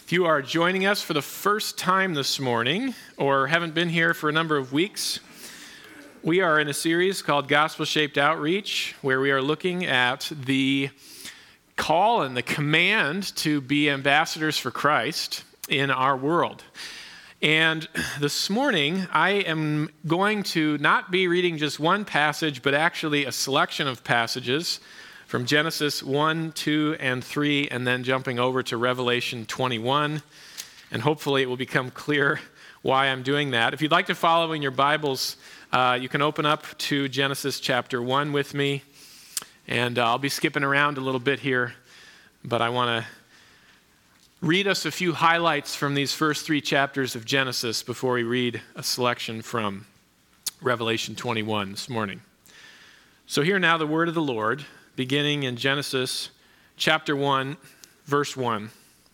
If you are joining us for the first time this morning or haven't been here for a number of weeks, we are in a series called Gospel-Shaped Outreach, where we are looking at the call and the command to be ambassadors for Christ in our world. And this morning, I am going to not be reading just one passage, but actually a selection of passages from Genesis 1, 2, and 3, and then jumping over to Revelation 21. And hopefully it will become clear why I'm doing that. If you'd like to follow in your Bibles, you can open up to Genesis chapter 1 with me. And I'll be skipping around a little bit here, but I want to read us a few highlights from these first three chapters of Genesis before we read a selection from Revelation 21 this morning. So hear now the word of the Lord, beginning in Genesis chapter 1, verse 1.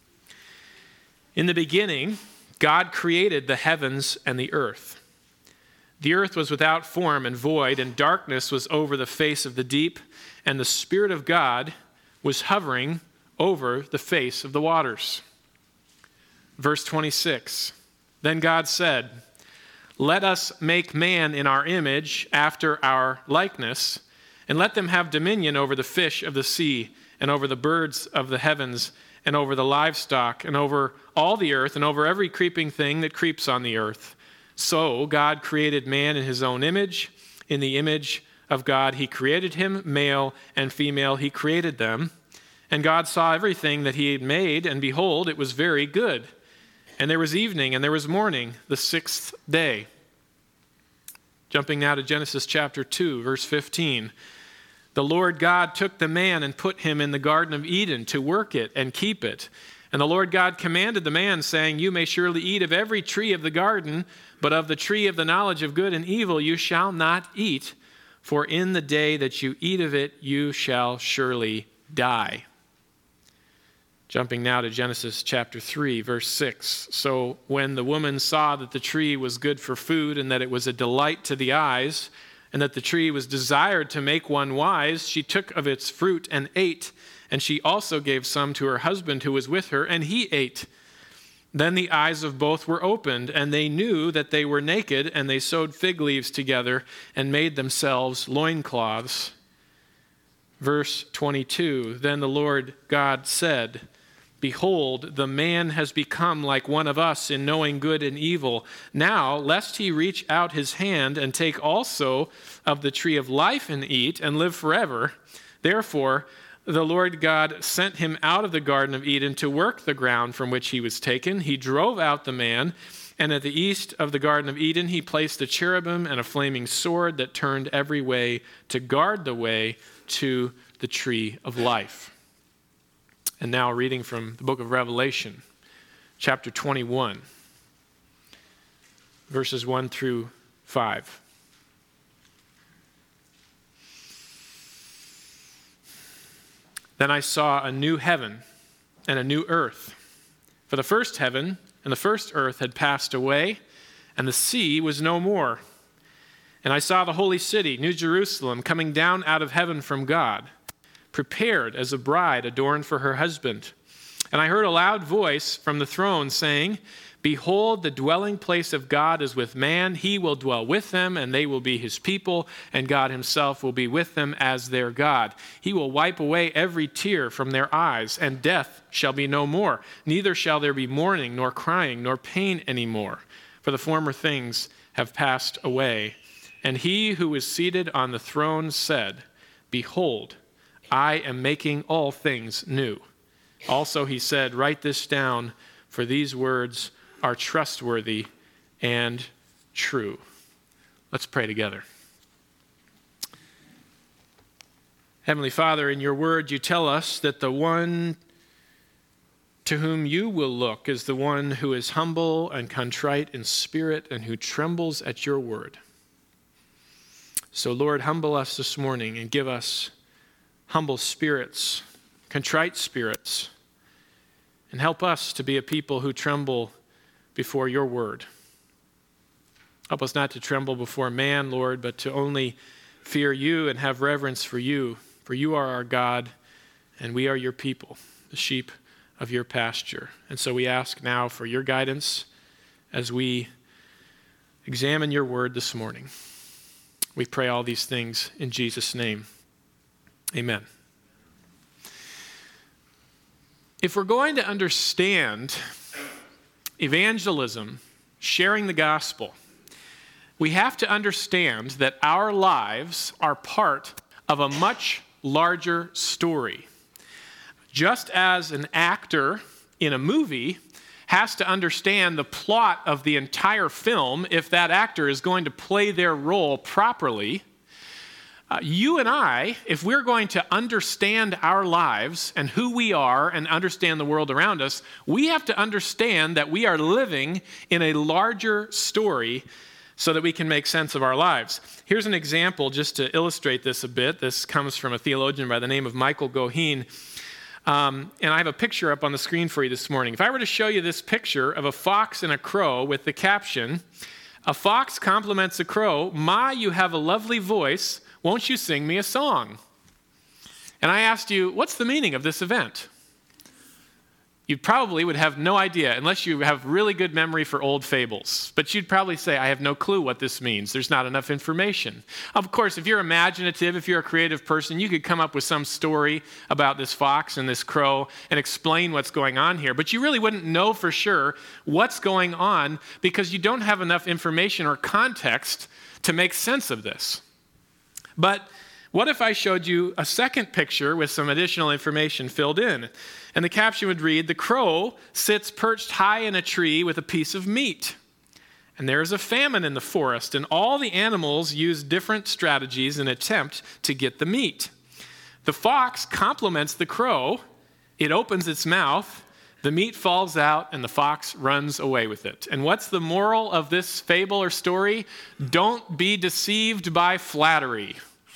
In the beginning, God created the heavens and the earth. The earth was without form and void, and darkness was over the face of the deep, and the Spirit of God was hovering over the face of the waters. Verse 26, then God said, "Let us make man in our image, after our likeness, and let them have dominion over the fish of the sea, and over the birds of the heavens, and over the livestock, and over all the earth, and over every creeping thing that creeps on the earth." So God created man in his own image. In the image of God he created him, male and female he created them. And God saw everything that he had made, and behold, it was very good. And there was evening, and there was morning, the sixth day. Jumping now to Genesis chapter 2, verse 15. The Lord God took the man and put him in the Garden of Eden to work it and keep it. And the Lord God commanded the man, saying, "You may surely eat of every tree of the garden, but of the tree of the knowledge of good and evil you shall not eat, for in the day that you eat of it you shall surely die." Jumping now to Genesis chapter 3, verse 6. So when the woman saw that the tree was good for food, and that it was a delight to the eyes, and that the tree was desired to make one wise, she took of its fruit and ate, and she also gave some to her husband who was with her, and he ate. Then the eyes of both were opened, and they knew that they were naked, and they sewed fig leaves together and made themselves loincloths. Verse 22, then the Lord God said, "Behold, the man has become like one of us in knowing good and evil. Now, lest he reach out his hand and take also of the tree of life and eat and live forever. Therefore, the Lord God sent him out of the Garden of Eden to work the ground from which he was taken. He drove out the man, and at the east of the Garden of Eden he placed a cherubim and a flaming sword that turned every way to guard the way to the tree of life." And now reading from the book of Revelation, chapter 21, verses 1 through 5. Then I saw a new heaven and a new earth. For the first heaven and the first earth had passed away, and the sea was no more. And I saw the holy city, New Jerusalem, coming down out of heaven from God, prepared as a bride adorned for her husband. And I heard a loud voice from the throne saying, "Behold, the dwelling place of God is with man. He will dwell with them, and they will be his people, and God himself will be with them as their God. He will wipe away every tear from their eyes, and death shall be no more. Neither shall there be mourning, nor crying, nor pain any more, for the former things have passed away." And he who was seated on the throne said, "Behold, I am making all things new." Also he said, "Write this down, for these words are trustworthy and true." Let's pray together. Heavenly Father, in your word you tell us that the one to whom you will look is the one who is humble and contrite in spirit and who trembles at your word. So Lord, humble us this morning and give us humble spirits, contrite spirits, and help us to be a people who tremble before your word. Help us not to tremble before man, Lord, but to only fear you and have reverence for you. For you are our God, and we are your people, the sheep of your pasture. And so we ask now for your guidance as we examine your word this morning. We pray all these things in Jesus' name. Amen. If we're going to understand evangelism, sharing the gospel, we have to understand that our lives are part of a much larger story. Just as an actor in a movie has to understand the plot of the entire film if that actor is going to play their role properly, you and I, if we're going to understand our lives and who we are and understand the world around us, we have to understand that we are living in a larger story so that we can make sense of our lives. Here's an example just to illustrate this a bit. This comes from a theologian by the name of Michael Goheen. And I have a picture up on the screen for you this morning. If I were to show you this picture of a fox and a crow with the caption, "A fox compliments a crow, 'Ma, you have a lovely voice. Won't you sing me a song?'" And I asked you, what's the meaning of this event? You probably would have no idea unless you have really good memory for old fables. But you'd probably say, I have no clue what this means. There's not enough information. Of course, if you're imaginative, if you're a creative person, you could come up with some story about this fox and this crow and explain what's going on here. But you really wouldn't know for sure what's going on because you don't have enough information or context to make sense of this. But what if I showed you a second picture with some additional information filled in? And the caption would read, "The crow sits perched high in a tree with a piece of meat. And there is a famine in the forest, and all the animals use different strategies in an attempt to get the meat. The fox compliments the crow. It opens its mouth. The meat falls out, and the fox runs away with it." And what's the moral of this fable or story? Don't be deceived by flattery.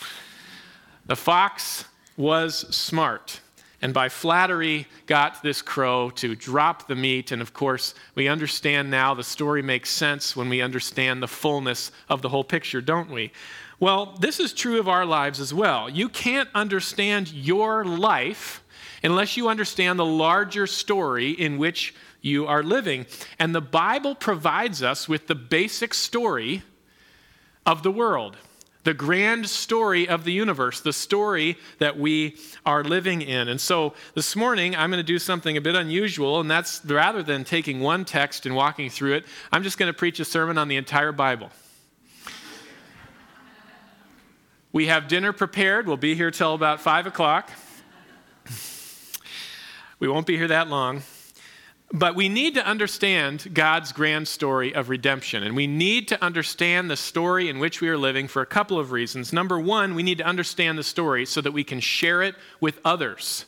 The fox was smart, and by flattery got this crow to drop the meat. And of course, we understand now the story makes sense when we understand the fullness of the whole picture, don't we? Well, this is true of our lives as well. You can't understand your life unless you understand the larger story in which you are living. And the Bible provides us with the basic story of the world. The grand story of the universe, the story that we are living in. And so this morning, I'm going to do something a bit unusual, and that's rather than taking one text and walking through it, I'm just going to preach a sermon on the entire Bible. We have dinner prepared. We'll be here till about 5 o'clock. We won't be here that long. But we need to understand God's grand story of redemption, and we need to understand the story in which we are living for a couple of reasons. Number one, we need to understand the story so that we can share it with others.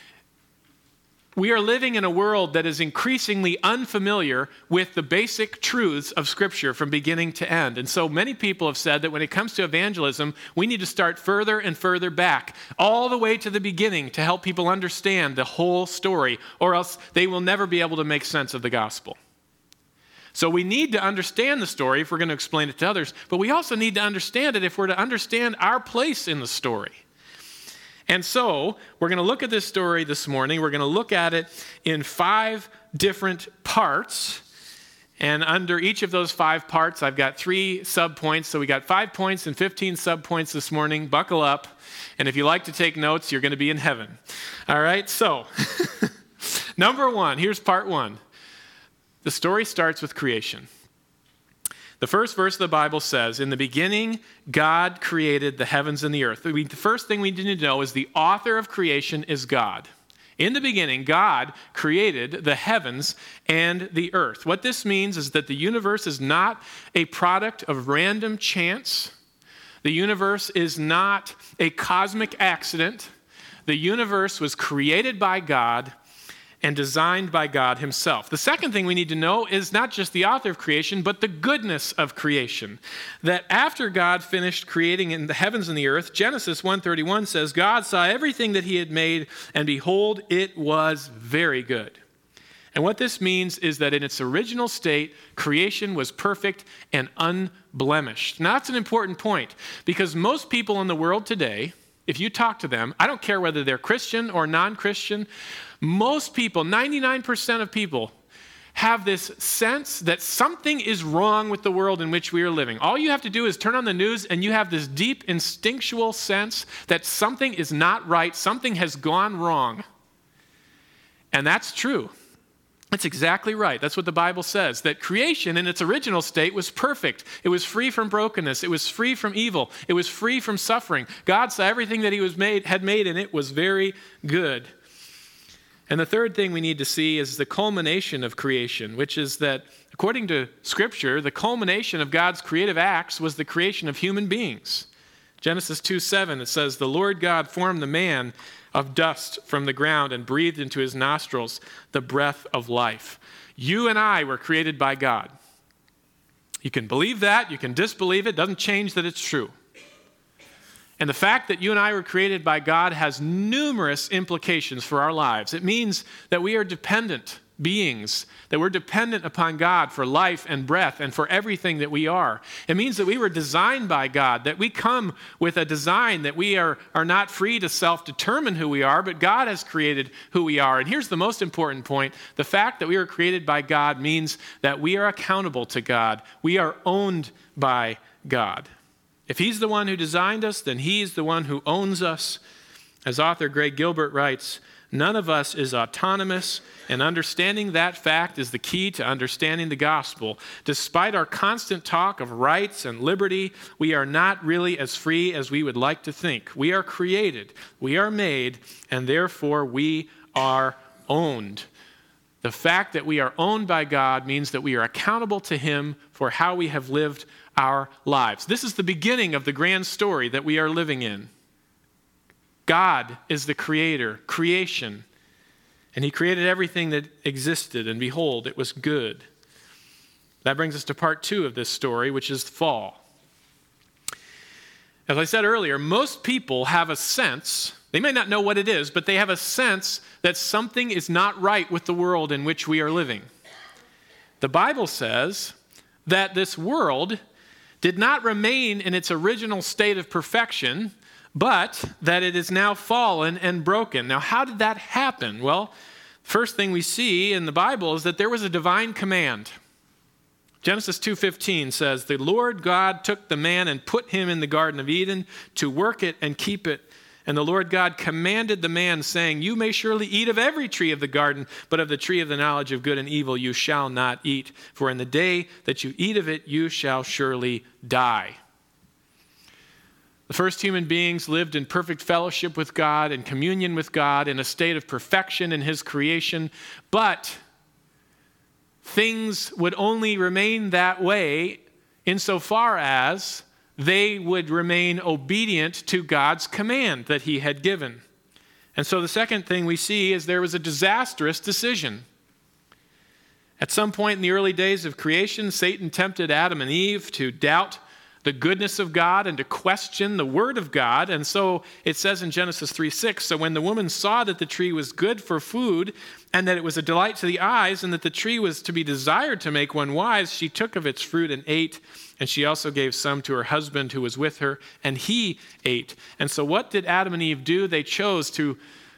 We are living in a world that is increasingly unfamiliar with the basic truths of Scripture from beginning to end. And so many people have said that when it comes to evangelism, we need to start further and further back, all the way to the beginning to help people understand the whole story, or else they will never be able to make sense of the gospel. So we need to understand the story if we're going to explain it to others, but we also need to understand it if we're to understand our place in the story. And so we're going to look at this story this morning. We're going to look at it in 5 different parts. And under each of those 5 parts, I've got 3 subpoints. So we got 5 points and 15 subpoints this morning. Buckle up. And if you like to take notes, you're going to be in heaven. All right, so number 1, here's part 1. The story starts with creation. The first verse of the Bible says, "In the beginning, God created the heavens and the earth." The first thing we need to know is the author of creation is God. In the beginning, God created the heavens and the earth. What this means is that the universe is not a product of random chance. The universe is not a cosmic accident. The universe was created by God and designed by God himself. The second thing we need to know is not just the author of creation, but the goodness of creation. That after God finished creating in the heavens and the earth, Genesis 1:31 says, "God saw everything that he had made, and behold, it was very good." And what this means is that in its original state, creation was perfect and unblemished. Now that's an important point, because most people in the world today, if you talk to them, I don't care whether they're Christian or non-Christian, Most people, 99% of people, have this sense that something is wrong with the world in which we are living. All you have to do is turn on the news and you have this deep instinctual sense that something is not right, something has gone wrong. And that's true. That's exactly right. That's what the Bible says, that creation in its original state was perfect. It was free from brokenness. It was free from evil. It was free from suffering. God saw everything that he had made, and it was very good. And the third thing we need to see is the culmination of creation, which is that, according to Scripture, the culmination of God's creative acts was the creation of human beings. Genesis 2:7, it says, "The Lord God formed the man of dust from the ground and breathed into his nostrils the breath of life." You and I were created by God. You can believe that, you can disbelieve it, doesn't change that it's true. And the fact that you and I were created by God has numerous implications for our lives. It means that we are dependent beings, that we're dependent upon God for life and breath and for everything that we are. It means that we were designed by God, that we come with a design that we are not free to self-determine who we are, but God has created who we are. And here's the most important point. The fact that we were created by God means that we are accountable to God. We are owned by God. If he's the one who designed us, then he's the one who owns us. As author Greg Gilbert writes, "None of us is autonomous, and understanding that fact is the key to understanding the gospel. Despite our constant talk of rights and liberty, we are not really as free as we would like to think. We are created, we are made, and therefore we are owned." The fact that we are owned by God means that we are accountable to him for how we have lived our lives. This is the beginning of the grand story that we are living in. God is the creator, creation, and he created everything that existed, and behold, it was good. That brings us to part 2 of this story, which is the fall. As I said earlier, most people have a sense, they may not know what it is, but they have a sense that something is not right with the world in which we are living. The Bible says that this world did not remain in its original state of perfection, but that it is now fallen and broken. Now, how did that happen? Well, first thing we see in the Bible is that there was a divine command. Genesis 2:15 says, "The Lord God took the man and put him in the Garden of Eden to work it and keep it. And the Lord God commanded the man, saying, 'You may surely eat of every tree of the garden, but of the tree of the knowledge of good and evil you shall not eat. For in the day that you eat of it, you shall surely die.'" The first human beings lived in perfect fellowship with God and communion with God in a state of perfection in his creation, but things would only remain that way insofar as they would remain obedient to God's command that he had given. And so the second thing we see is there was a disastrous decision. At some point in the early days of creation, Satan tempted Adam and Eve to doubt the goodness of God and to question the word of God. And so it says in Genesis 3:6, "So when the woman saw that the tree was good for food and that it was a delight to the eyes and that the tree was to be desired to make one wise, she took of its fruit and ate. And she also gave some to her husband who was with her, and he ate." And so what did Adam and Eve do? They chose to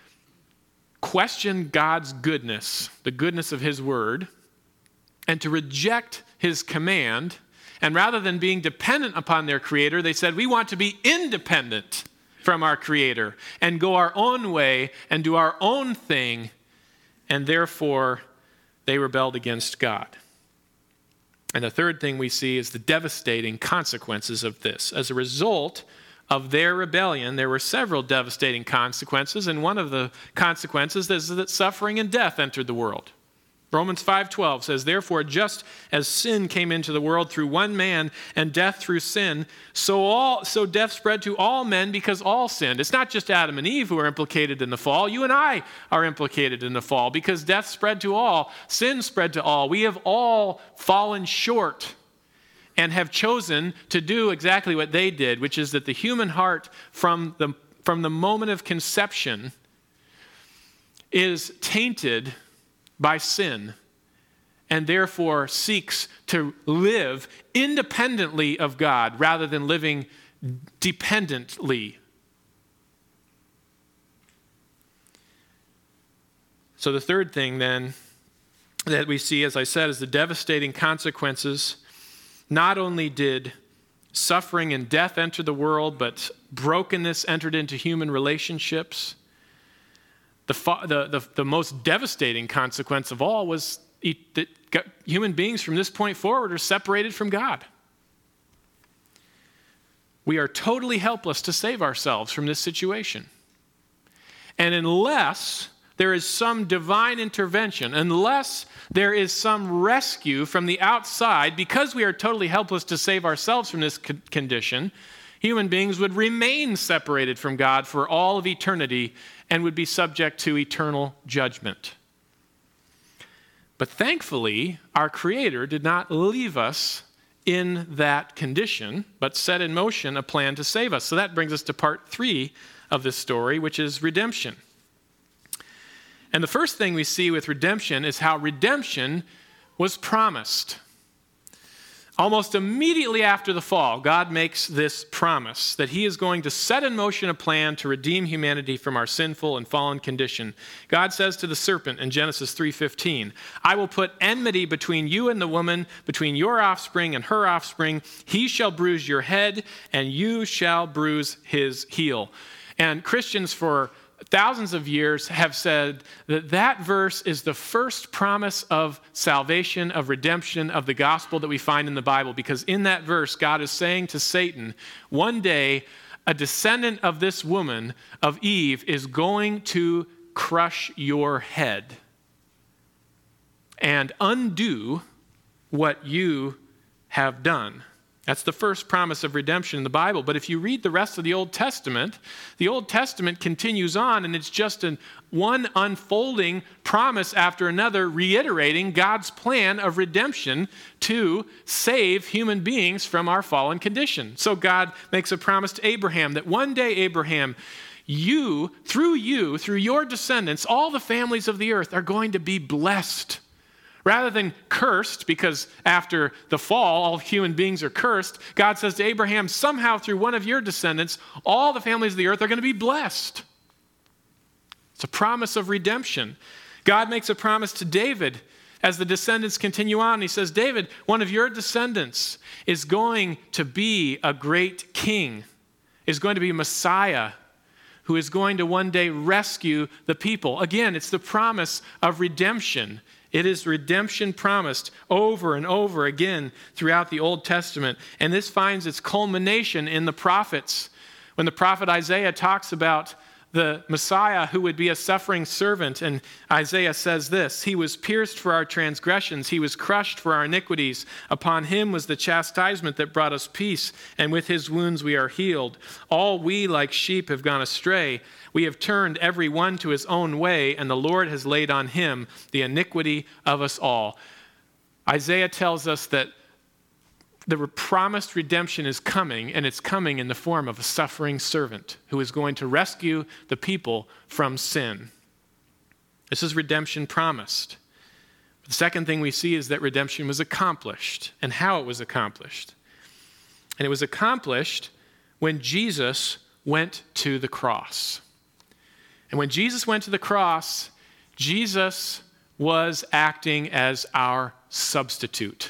question God's goodness, the goodness of his word, and to reject his command. And rather than being dependent upon their creator, they said, we want to be independent from our creator and go our own way and do our own thing. And therefore, they rebelled against God. And the third thing we see is the devastating consequences of this. As a result of their rebellion, there were several devastating consequences, and one of the consequences is that suffering and death entered the world. Romans 5:12 says, "Therefore, just as sin came into the world through one man and death through sin, so death spread to all men because all sinned." It's not just Adam and Eve who are implicated in the fall. You and I are implicated in the fall because death spread to all, sin spread to all. We have all fallen short and have chosen to do exactly what they did, which is that the human heart from the moment of conception is tainted by sin, and therefore seeks to live independently of God rather than living dependently. So the third thing then that we see, as I said, is the devastating consequences. Not only did suffering and death enter the world, but brokenness entered into human relationships. The most devastating consequence of all was that human beings from this point forward are separated from God. We are totally helpless to save ourselves from this situation. And unless there is some divine intervention, unless there is some rescue from the outside, because we are totally helpless to save ourselves from this condition, human beings would remain separated from God for all of eternity and would be subject to eternal judgment. But thankfully, our Creator did not leave us in that condition, but set in motion a plan to save us. So that brings us to part 3 of this story, which is redemption. And the first thing we see with redemption is how redemption was promised. Almost immediately after the fall, God makes this promise that he is going to set in motion a plan to redeem humanity from our sinful and fallen condition. God says to the serpent in Genesis 3:15, "I will put enmity between you and the woman, between your offspring and her offspring. He shall bruise your head, and you shall bruise his heel." And Christians for thousands of years have said that that verse is the first promise of salvation, of redemption, of the gospel that we find in the Bible, because in that verse, God is saying to Satan, one day, a descendant of this woman, of Eve, is going to crush your head and undo what you have done. That's the first promise of redemption in the Bible. But if you read the rest of the Old Testament continues on, and it's just one unfolding promise after another, reiterating God's plan of redemption to save human beings from our fallen condition. So God makes a promise to Abraham that one day, Abraham, through your descendants, all the families of the earth are going to be blessed. Rather than cursed, because after the fall, all human beings are cursed, God says to Abraham, somehow through one of your descendants, all the families of the earth are going to be blessed. It's a promise of redemption. God makes a promise to David as the descendants continue on. He says, David, one of your descendants is going to be a great king, is going to be a Messiah, who is going to one day rescue the people. Again, it's the promise of redemption. It is redemption promised over and over again throughout the Old Testament. And this finds its culmination in the prophets. When the prophet Isaiah talks about the Messiah who would be a suffering servant, and Isaiah says this, "He was pierced for our transgressions, he was crushed for our iniquities. Upon him was the chastisement that brought us peace, and with his wounds we are healed. All we like sheep have gone astray. We have turned every one to his own way, and the Lord has laid on him the iniquity of us all." Isaiah tells us that the promised redemption is coming, and it's coming in the form of a suffering servant who is going to rescue the people from sin. This is redemption promised. But the second thing we see is that redemption was accomplished, and how it was accomplished. And it was accomplished when Jesus went to the cross. And when Jesus went to the cross, Jesus was acting as our substitute.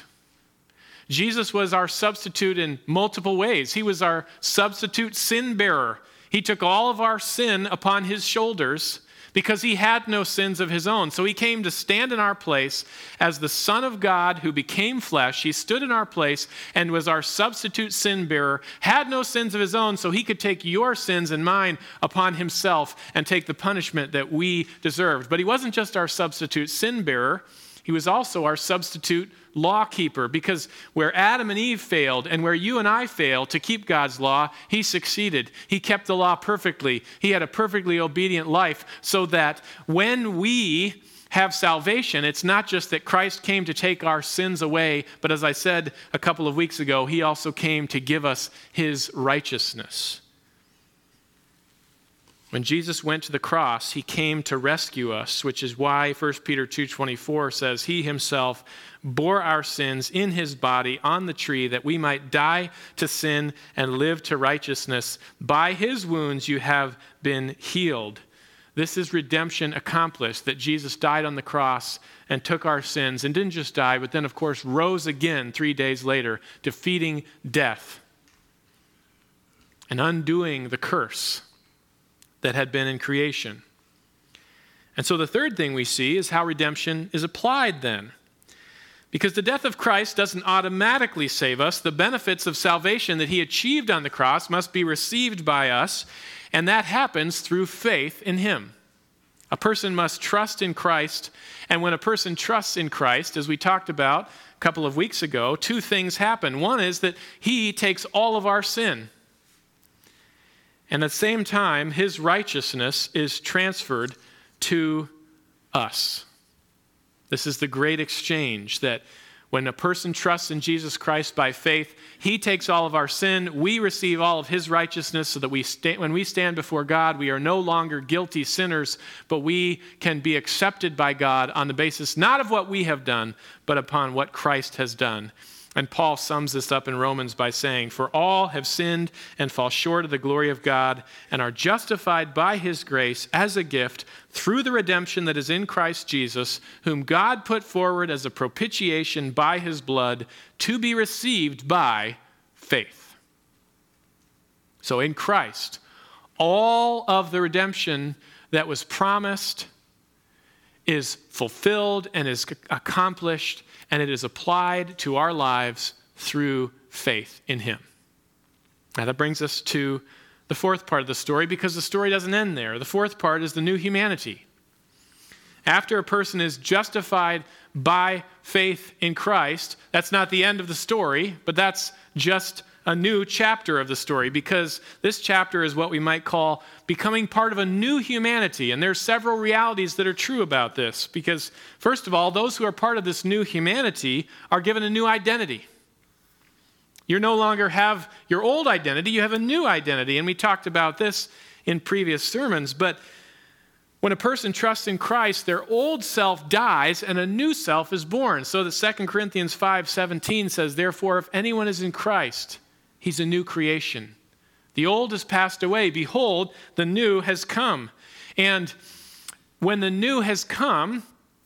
Jesus was our substitute in multiple ways. He was our substitute sin bearer. He took all of our sin upon his shoulders because he had no sins of his own. So he came to stand in our place as the Son of God who became flesh. He stood in our place and was our substitute sin bearer, had no sins of his own, so he could take your sins and mine upon himself and take the punishment that we deserved. But he wasn't just our substitute sin bearer. He was also our substitute law keeper, because where Adam and Eve failed and where you and I failed to keep God's law, he succeeded. He kept the law perfectly. He had a perfectly obedient life, so that when we have salvation, it's not just that Christ came to take our sins away, but as I said a couple of weeks ago, he also came to give us his righteousness. When Jesus went to the cross, he came to rescue us, which is why 1 Peter 2:24 says, "He himself bore our sins in his body on the tree, that we might die to sin and live to righteousness. By his wounds you have been healed." This is redemption accomplished, that Jesus died on the cross and took our sins, and didn't just die, but then, of course, rose again 3 days later, defeating death and undoing the curse that had been in creation. And so the third thing we see is how redemption is applied then. Because the death of Christ doesn't automatically save us. The benefits of salvation that he achieved on the cross must be received by us, and that happens through faith in him. A person must trust in Christ, and when a person trusts in Christ, as we talked about a couple of weeks ago, two things happen. One is that he takes all of our sin, and at the same time, his righteousness is transferred to us. This is the great exchange, that when a person trusts in Jesus Christ by faith, he takes all of our sin, we receive all of his righteousness, so that when we stand before God, we are no longer guilty sinners, but we can be accepted by God on the basis not of what we have done, but upon what Christ has done. And Paul sums this up in Romans by saying, "For all have sinned and fall short of the glory of God, and are justified by his grace as a gift through the redemption that is in Christ Jesus, whom God put forward as a propitiation by his blood, to be received by faith." So in Christ, all of the redemption that was promised is fulfilled and is accomplished, and it is applied to our lives through faith in him. Now that brings us to the fourth part of the story, because the story doesn't end there. The fourth part is the new humanity. After a person is justified by faith in Christ, that's not the end of the story, but that's just a new chapter of the story, because this chapter is what we might call becoming part of a new humanity. And there's several realities that are true about this, because first of all, those who are part of this new humanity are given a new identity. You no longer have your old identity, you have a new identity. And we talked about this in previous sermons, but when a person trusts in Christ, their old self dies and a new self is born. So that 2 Corinthians 5:17 says, "Therefore, if anyone is in Christ, he's a new creation. The old has passed away. Behold, the new has come." And when the new has come,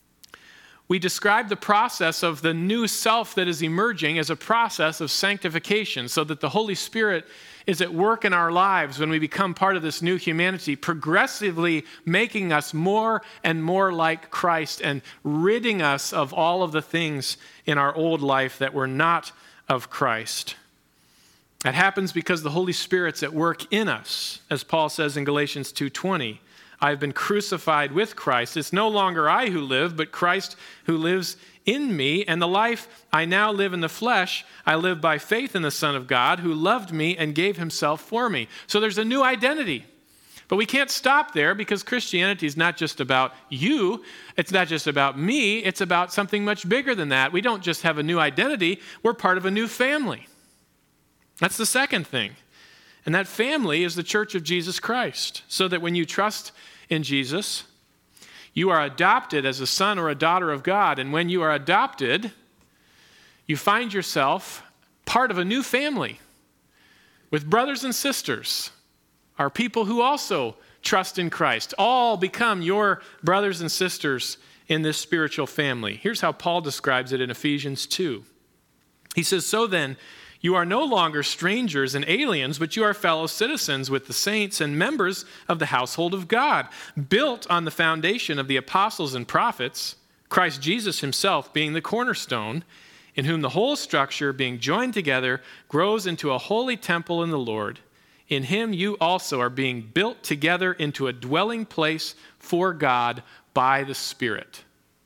we describe the process of the new self that is emerging as a process of sanctification, so that the Holy Spirit is at work in our lives when we become part of this new humanity, progressively making us more and more like Christ and ridding us of all of the things in our old life that were not of Christ. That happens because the Holy Spirit's at work in us. As Paul says in Galatians 2:20, "I have been crucified with Christ. It's no longer I who live, but Christ who lives in me. And the life I now live in the flesh, I live by faith in the Son of God, who loved me and gave himself for me." So there's a new identity. But we can't stop there, because Christianity is not just about you. It's not just about me. It's about something much bigger than that. We don't just have a new identity. We're part of a new family. That's the second thing. And that family is the church of Jesus Christ. So that when you trust in Jesus, you are adopted as a son or a daughter of God. And when you are adopted, you find yourself part of a new family with brothers and sisters, are people who also trust in Christ. All become your brothers and sisters in this spiritual family. Here's how Paul describes it in Ephesians 2. He says, "So then, you are no longer strangers and aliens, but you are fellow citizens with the saints and members of the household of God, built on the foundation of the apostles and prophets, Christ Jesus himself being the cornerstone, in whom the whole structure, being joined together, grows into a holy temple in the Lord. In him you also are being built together into a dwelling place for God by the Spirit."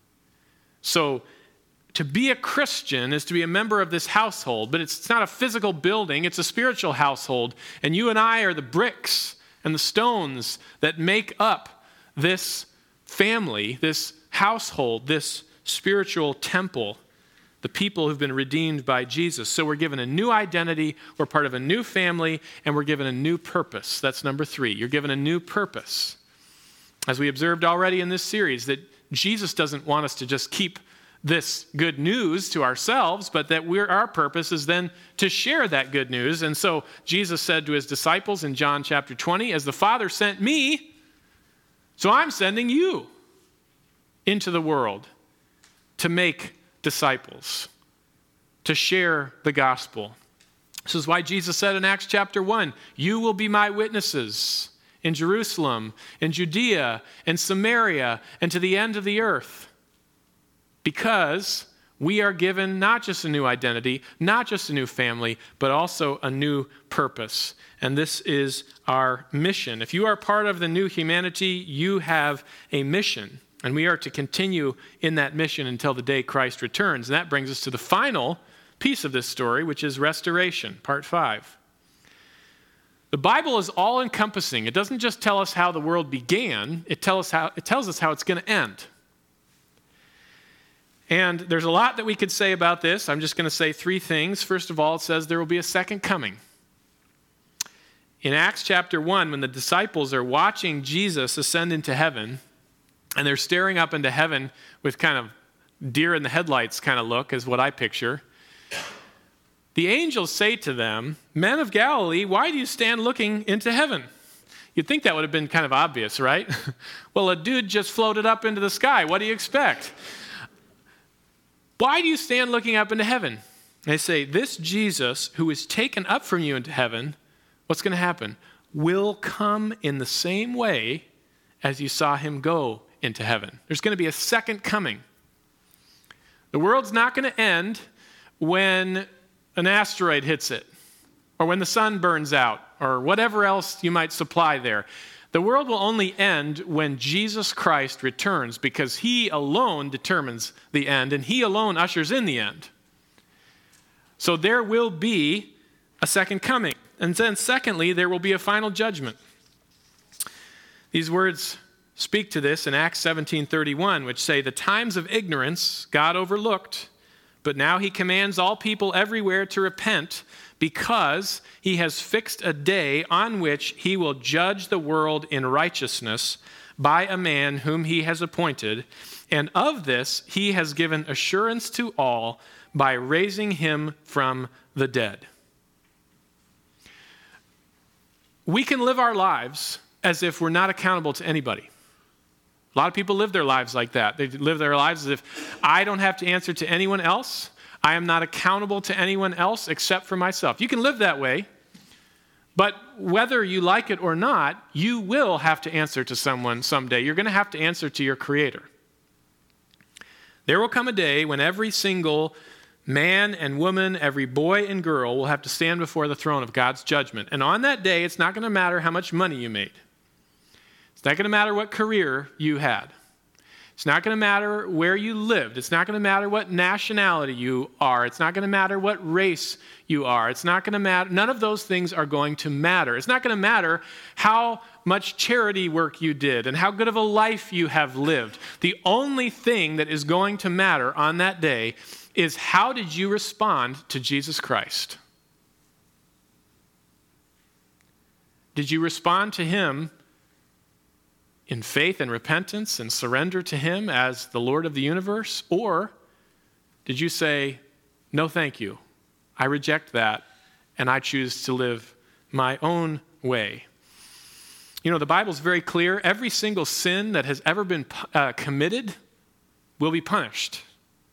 So, to be a Christian is to be a member of this household, but it's not a physical building, it's a spiritual household. And you and I are the bricks and the stones that make up this family, this household, this spiritual temple, the people who've been redeemed by Jesus. So we're given a new identity, we're part of a new family, and we're given a new purpose. That's number 3. You're given a new purpose. As we observed already in this series, that Jesus doesn't want us to just keep this good news to ourselves, but that our purpose is then to share that good news. And so Jesus said to his disciples in John chapter 20, "As the Father sent me, So I'm sending you into the world to make disciples, to share the gospel. This is why Jesus said in Acts chapter 1, you will be my witnesses in Jerusalem, in Judea, in Samaria, and to the end of the earth. Because we are given not just a new identity, not just a new family, but also a new purpose. And this is our mission. If you are part of the new humanity, you have a mission. And we are to continue in that mission until the day Christ returns. And that brings us to the final piece of this story, which is restoration, part 5. The Bible is all-encompassing. It doesn't just tell us how the world began, it tells us how it's going to end. And there's a lot that we could say about this. I'm just going to say 3 things. First of all, it says there will be a second coming. In Acts chapter 1, when the disciples are watching Jesus ascend into heaven, and they're staring up into heaven with kind of deer in the headlights kind of look, is what I picture. The angels say to them, men of Galilee, why do you stand looking into heaven? You'd think that would have been kind of obvious, right? Well, a dude just floated up into the sky. What do you expect? Why do you stand looking up into heaven? They say, this Jesus who is taken up from you into heaven, what's going to happen? Will come in the same way as you saw him go into heaven. There's going to be a second coming. The world's not going to end when an asteroid hits it, or when the sun burns out, or whatever else you might supply there. The world will only end when Jesus Christ returns, because he alone determines the end, and he alone ushers in the end. So there will be a second coming. And then secondly, there will be a final judgment. These words speak to this in Acts 17:31, which say, the times of ignorance God overlooked, but now he commands all people everywhere to repent, because he has fixed a day on which he will judge the world in righteousness by a man whom he has appointed. And of this he has given assurance to all by raising him from the dead. We can live our lives as if we're not accountable to anybody. A lot of people live their lives like that. They live their lives as if I don't have to answer to anyone else. I am not accountable to anyone else except for myself. You can live that way, but whether you like it or not, you will have to answer to someone someday. You're going to have to answer to your Creator. There will come a day when every single man and woman, every boy and girl will have to stand before the throne of God's judgment. And on that day, it's not going to matter how much money you made. It's not going to matter what career you had. It's not going to matter where you lived. It's not going to matter what nationality you are. It's not going to matter what race you are. It's not going to matter. None of those things are going to matter. It's not going to matter how much charity work you did and how good of a life you have lived. The only thing that is going to matter on that day is how did you respond to Jesus Christ? Did you respond to him in faith and repentance and surrender to him as the Lord of the universe? Or did you say, no, thank you. I reject that, and I choose to live my own way? You know, the Bible's very clear. Every single sin that has ever been committed will be punished.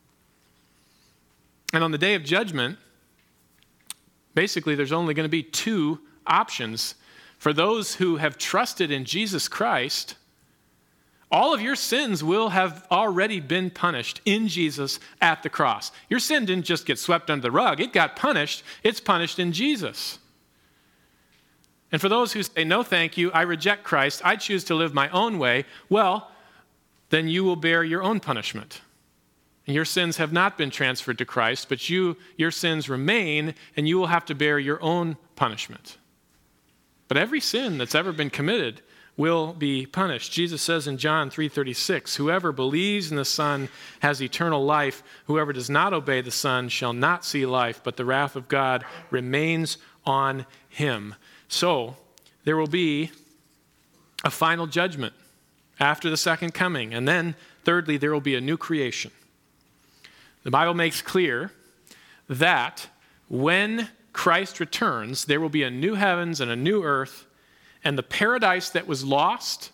And on the day of judgment, basically there's only going to be 2 options. For those who have trusted in Jesus Christ, all of your sins will have already been punished in Jesus at the cross. Your sin didn't just get swept under the rug. It got punished. It's punished in Jesus. And for those who say, no, thank you, I reject Christ, I choose to live my own way, well, then you will bear your own punishment. And your sins have not been transferred to Christ, but your sins remain, and you will have to bear your own punishment. But every sin that's ever been committed will be punished. Jesus says in John 3:36, whoever believes in the Son has eternal life. Whoever does not obey the Son shall not see life, but the wrath of God remains on him. So there will be a final judgment after the second coming. And then, thirdly, there will be a new creation. The Bible makes clear that when Christ returns, there will be a new heavens and a new earth, and the paradise that was lost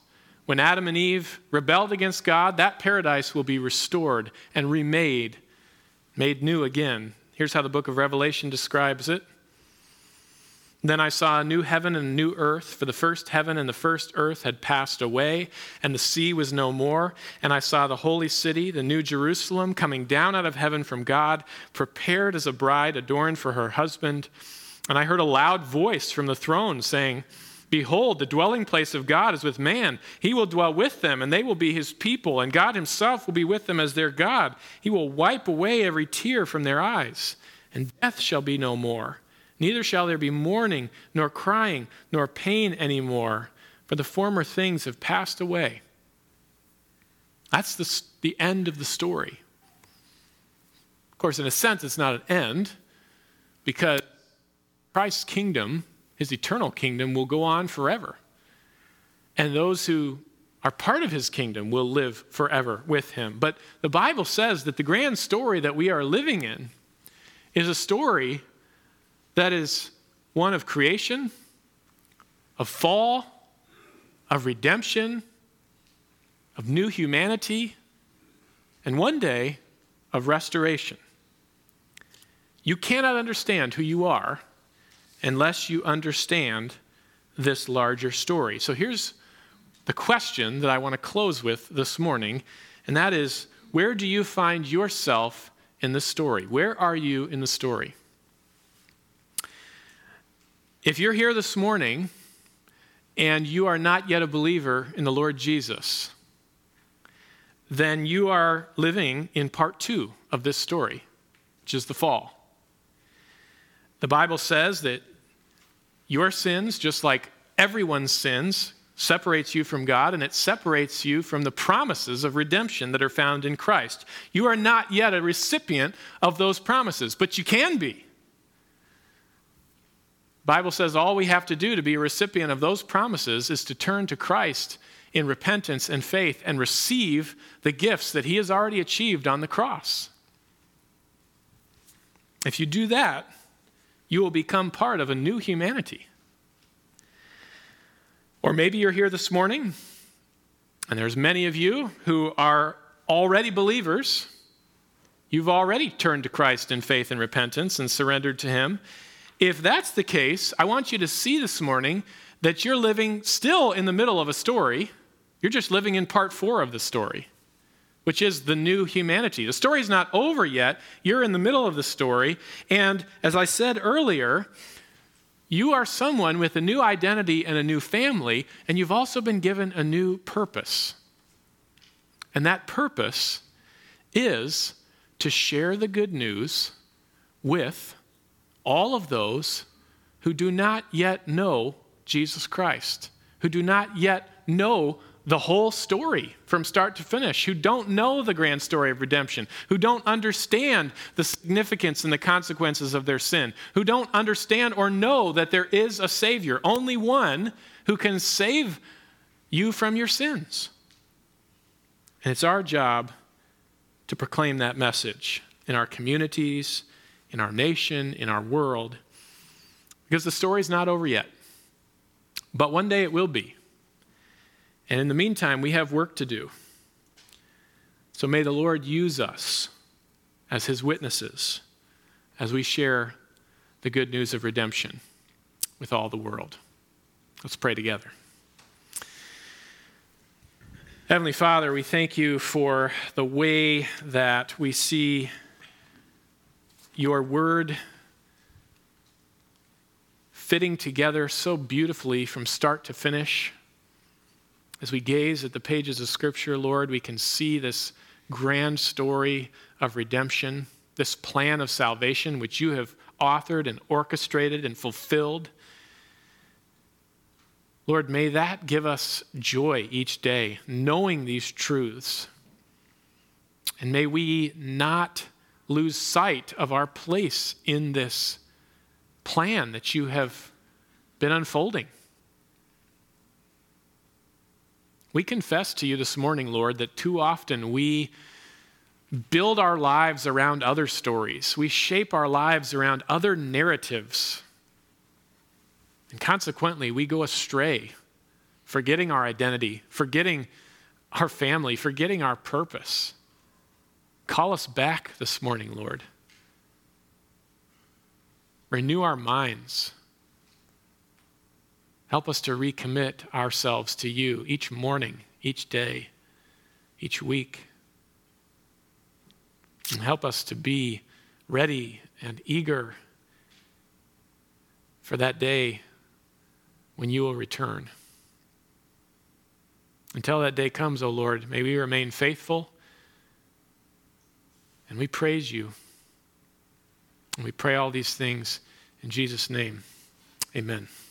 When Adam and Eve rebelled against God, that paradise will be restored and remade, made new again. Here's how the book of Revelation describes it. Then I saw a new heaven and a new earth, for the first heaven and the first earth had passed away, and the sea was no more. And I saw the holy city, the new Jerusalem, coming down out of heaven from God, prepared as a bride adorned for her husband. And I heard a loud voice from the throne saying, Behold, the dwelling place of God is with man. He will dwell with them, and they will be his people, and God himself will be with them as their God. He will wipe away every tear from their eyes, and death shall be no more. Neither shall there be mourning, nor crying, nor pain anymore, for the former things have passed away. That's the end of the story. Of course, in a sense, it's not an end, because Christ's kingdom, his eternal kingdom, will go on forever. And those who are part of his kingdom will live forever with him. But the Bible says that the grand story that we are living in is a story that is one of creation, of fall, of redemption, of new humanity, and one day of restoration. You cannot understand who you are unless you understand this larger story. So here's the question that I want to close with this morning, and that is, where do you find yourself in the story? Where are you in the story? If you're here this morning and you are not yet a believer in the Lord Jesus, then you are living in part 2 of this story, which is the fall. The Bible says that your sins, just like everyone's sins, separates you from God, and it separates you from the promises of redemption that are found in Christ. You are not yet a recipient of those promises, but you can be. The Bible says all we have to do to be a recipient of those promises is to turn to Christ in repentance and faith and receive the gifts that he has already achieved on the cross. If you do that, you will become part of a new humanity. Or maybe you're here this morning, and there's many of you who are already believers. You've already turned to Christ in faith and repentance and surrendered to him. If that's the case, I want you to see this morning that you're living still in the middle of a story. You're just living in part 4 of the story, which is the new humanity. The story's not over yet. You're in the middle of the story. And as I said earlier, you are someone with a new identity and a new family, and you've also been given a new purpose. And that purpose is to share the good news with all of those who do not yet know Jesus Christ, who do not yet know the whole story from start to finish, who don't know the grand story of redemption, who don't understand the significance and the consequences of their sin, who don't understand or know that there is a Savior, only one who can save you from your sins. And it's our job to proclaim that message in our communities, in our nation, in our world, because the story's not over yet. But one day it will be. And in the meantime, we have work to do. So may the Lord use us as his witnesses as we share the good news of redemption with all the world. Let's pray together. Heavenly Father, we thank you for the way that we see your word fitting together so beautifully from start to finish. As we gaze at the pages of Scripture, Lord, we can see this grand story of redemption, this plan of salvation which you have authored and orchestrated and fulfilled. Lord, may that give us joy each day, knowing these truths. And may we not lose sight of our place in this plan that you have been unfolding. We confess to you this morning, Lord, that too often we build our lives around other stories. We shape our lives around other narratives. And consequently, we go astray forgetting our identity, forgetting our family, forgetting our purpose. Call us back this morning, Lord. Renew our minds. Help us to recommit ourselves to you each morning, each day, each week. And help us to be ready and eager for that day when you will return. Until that day comes, O Lord, may we remain faithful, and we praise you. And we pray all these things in Jesus' name. Amen.